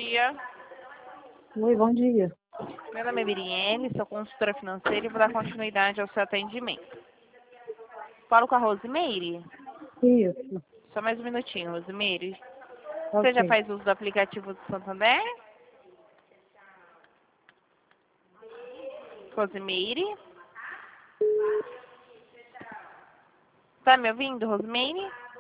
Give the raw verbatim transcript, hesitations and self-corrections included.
dia. Oi, bom dia. Meu nome é Miriene, sou consultora financeira e vou dar continuidade ao seu atendimento. Falo com a Rosimeire? Isso, Só mais um minutinho, Rosimeire. Você ok. já faz uso do aplicativo do Santander? Rosimeire? Tá me ouvindo, Rosimeire?